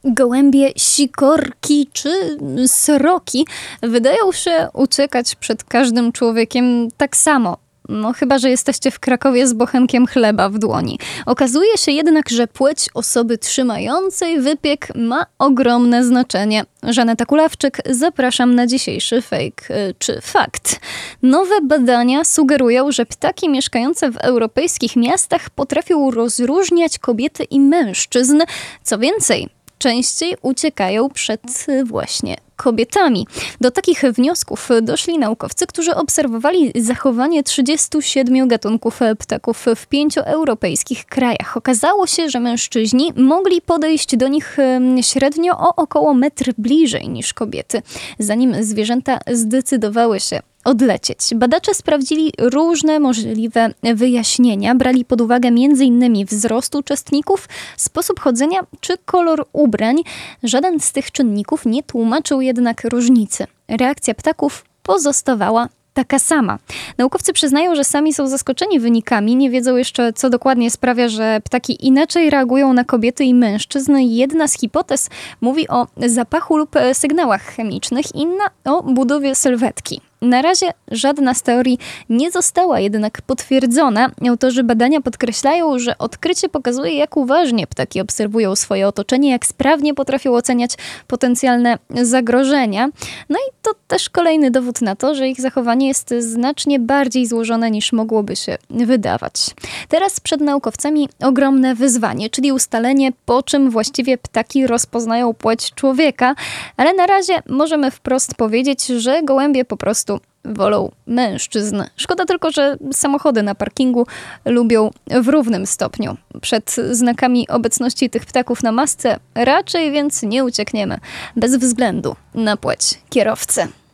Gołębie sikorki czy sroki wydają się uciekać przed każdym człowiekiem tak samo. No chyba, że jesteście w Krakowie z bochenkiem chleba w dłoni. Okazuje się jednak, że płeć osoby trzymającej wypiek ma ogromne znaczenie. Żaneta Kulawczyk, zapraszam na dzisiejszy fake czy fakt. Nowe badania sugerują, że ptaki mieszkające w europejskich miastach potrafią rozróżniać kobiety i mężczyzn. Co więcej, częściej uciekają przed właśnie kobietami. Do takich wniosków doszli naukowcy, którzy obserwowali zachowanie 37 gatunków ptaków w 5 europejskich krajach. Okazało się, że mężczyźni mogli podejść do nich średnio o około metr bliżej niż kobiety, zanim zwierzęta zdecydowały się odlecieć. Badacze sprawdzili różne możliwe wyjaśnienia, brali pod uwagę m.in. wzrost uczestników, sposób chodzenia czy kolor ubrań. Żaden z tych czynników nie tłumaczył jednak różnicy. Reakcja ptaków pozostawała taka sama. Naukowcy przyznają, że sami są zaskoczeni wynikami, nie wiedzą jeszcze, co dokładnie sprawia, że ptaki inaczej reagują na kobiety i mężczyzn. Jedna z hipotez mówi o zapachu lub sygnałach chemicznych, inna o budowie sylwetki. Na razie żadna z teorii nie została jednak potwierdzona. Autorzy badania podkreślają, że odkrycie pokazuje, jak uważnie ptaki obserwują swoje otoczenie, jak sprawnie potrafią oceniać potencjalne zagrożenia. No i to też kolejny dowód na to, że ich zachowanie jest znacznie bardziej złożone niż mogłoby się wydawać. Teraz przed naukowcami ogromne wyzwanie, czyli ustalenie, po czym właściwie ptaki rozpoznają płeć człowieka, ale na razie możemy wprost powiedzieć, że gołębie po prostu wolą mężczyzn. Szkoda tylko, że samochody na parkingu lubią w równym stopniu. Przed znakami obecności tych ptaków na masce raczej więc nie uciekniemy, bez względu na płeć kierowcy.